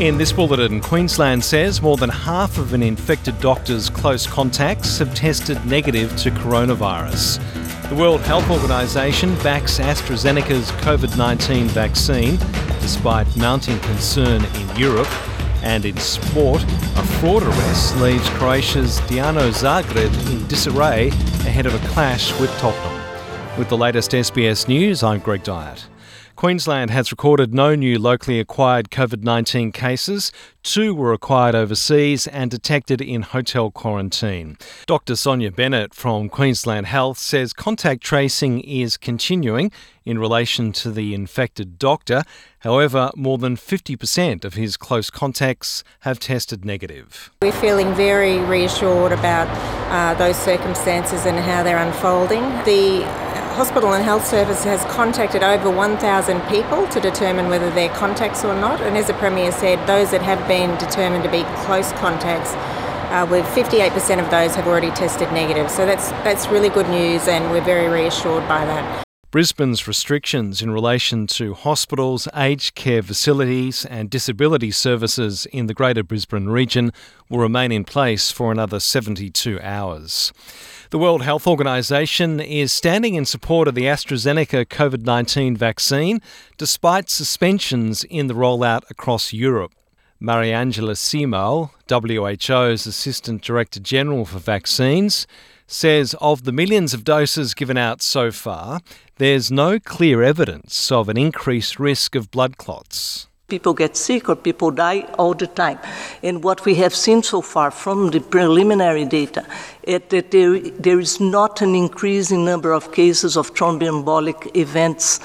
In this bulletin, Queensland says more than half of an infected doctor's close contacts have tested negative to coronavirus. The World Health Organisation backs AstraZeneca's COVID-19 vaccine, despite mounting concern in Europe. And in sport, a fraud arrest leaves Croatia's Dinamo Zagreb in disarray ahead of a clash with Tottenham. With the latest SBS News, I'm Greg Dyett. Queensland has recorded no new locally acquired COVID-19 cases. 2 were acquired overseas and detected in hotel quarantine. Dr Sonia Bennett from Queensland Health says contact tracing is continuing in relation to the infected doctor. However, more than 50% of his close contacts have tested negative. We're feeling very reassured about those circumstances and how they're unfolding. The Hospital and Health Service has contacted over 1,000 people to determine whether they're contacts or not, and as the Premier said, those that have been determined to be close contacts, with 58% of those have already tested negative. So that's really good news, and we're very reassured by that. Brisbane's restrictions in relation to hospitals, aged care facilities and disability services in the Greater Brisbane region will remain in place for another 72 hours. The World Health Organisation is standing in support of the AstraZeneca COVID-19 vaccine, despite suspensions in the rollout across Europe. Mariangela Simo, WHO's Assistant Director General for Vaccines, says of the millions of doses given out so far, there's no clear evidence of an increased risk of blood clots. People get sick or people die all the time. And what we have seen so far from the preliminary data is that there is not an increase in number of cases of thromboembolic events,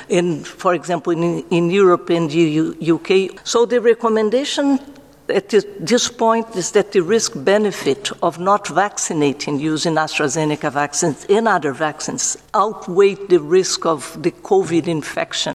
for example, in Europe and the UK. So the recommendation at this point is that the risk-benefit of not vaccinating using AstraZeneca vaccines and other vaccines outweigh the risk of the COVID infection.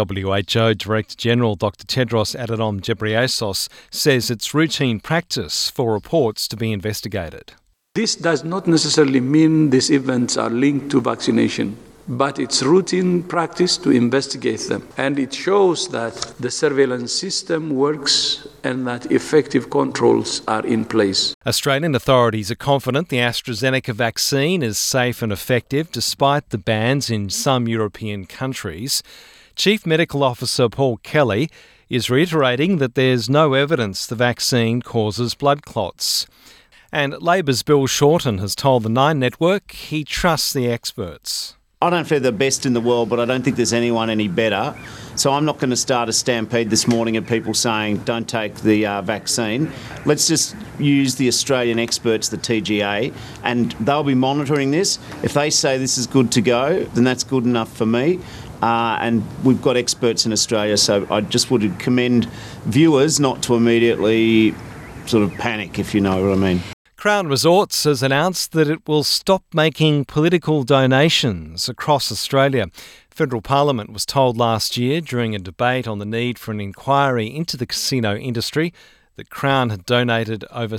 WHO Director General Dr Tedros Adhanom Ghebreyesus says it's routine practice for reports to be investigated. This does not necessarily mean these events are linked to vaccination, but it's routine practice to investigate them. And it shows that the surveillance system works and that effective controls are in place. Australian authorities are confident the AstraZeneca vaccine is safe and effective despite the bans in some European countries. Chief Medical Officer Paul Kelly is reiterating that there's no evidence the vaccine causes blood clots. And Labor's Bill Shorten has told the Nine Network he trusts the experts. I don't feel the best in the world, but I don't think there's anyone any better. So I'm not going to start a stampede this morning of people saying don't take the vaccine. Let's just use the Australian experts, the TGA, and they'll be monitoring this. If they say this is good to go, then that's good enough for me. And we've got experts in Australia, so I just would commend viewers not to immediately sort of panic, if you know what I mean. Crown Resorts has announced that it will stop making political donations across Australia. Federal Parliament was told last year during a debate on the need for an inquiry into the casino industry that Crown had donated over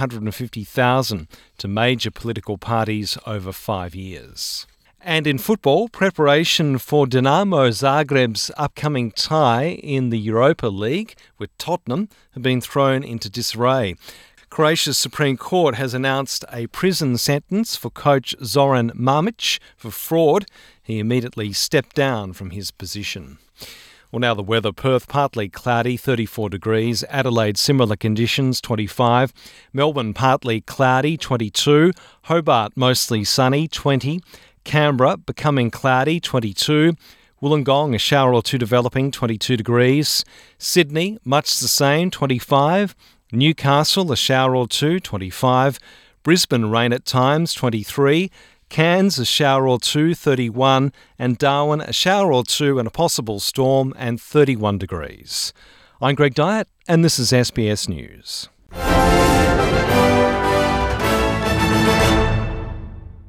$750,000 to major political parties over 5 years. And in football, preparation for Dinamo Zagreb's upcoming tie in the Europa League with Tottenham have been thrown into disarray. Croatia's Supreme Court has announced a prison sentence for coach Zoran Mamic for fraud. He immediately stepped down from his position. Well, now the weather. Perth partly cloudy, 34 degrees. Adelaide similar conditions, 25. Melbourne partly cloudy, 22. Hobart mostly sunny, 20. Canberra becoming cloudy, 22. Wollongong a shower or two developing, 22 degrees. Sydney much the same, 25. Newcastle a shower or two, 25. Brisbane rain at times, 23. Cairns a shower or two, 31. And Darwin a shower or two and a possible storm and 31 degrees. I'm Greg Dyett and this is SBS News.